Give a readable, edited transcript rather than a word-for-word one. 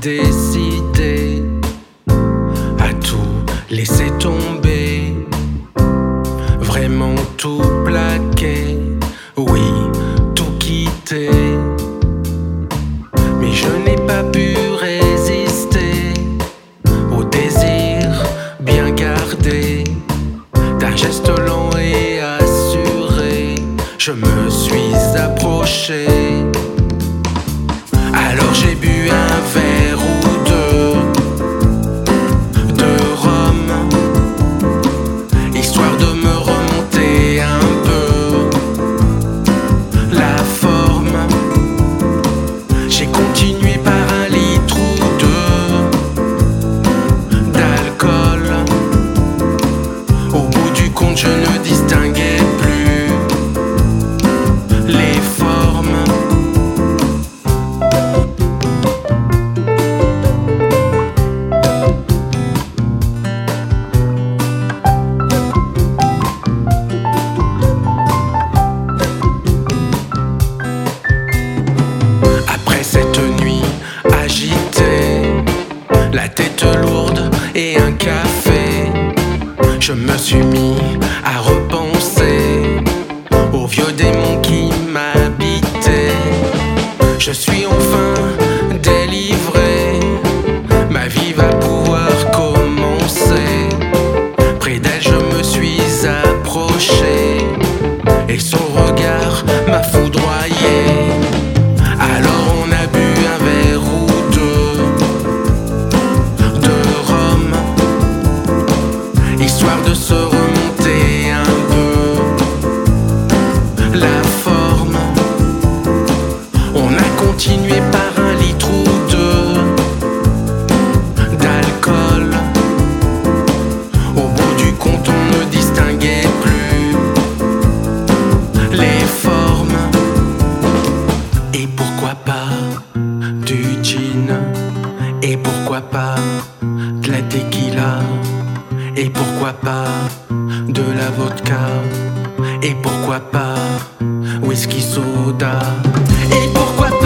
décidé à tout laisser tomber, vraiment tout plaquer, oui, tout quitter. Mais je n'ai pas pu résister au désir bien gardé d'un geste lent et assuré. Je me suis approché, alors j'ai bu un verre ou deux de rhum, histoire de me remonter un peu la forme. J'ai continué par un litre ou deux d'alcool. Au bout du compte, je ne distinguais plus les formes. Après cette nuit agitée, la tête lourde et un café, je me suis mis à repenser aux vieux démons qui m'habitaient. Je suis enfin délivré, ma vie va pouvoir commencer. Près d'elle je me suis approché et son regard m'a foudroyé. Alors on a bu un verre ou deux de rhum, histoire de se remonter un peu la forme. On a continué par un litre ou deux d'alcool. Au bout du compte, on ne distinguait plus les formes. Et pourquoi pas du gin? Et pourquoi pas de la tequila? Et pourquoi pas de la vodka? Et pourquoi pas whisky soda? Et pourquoi pas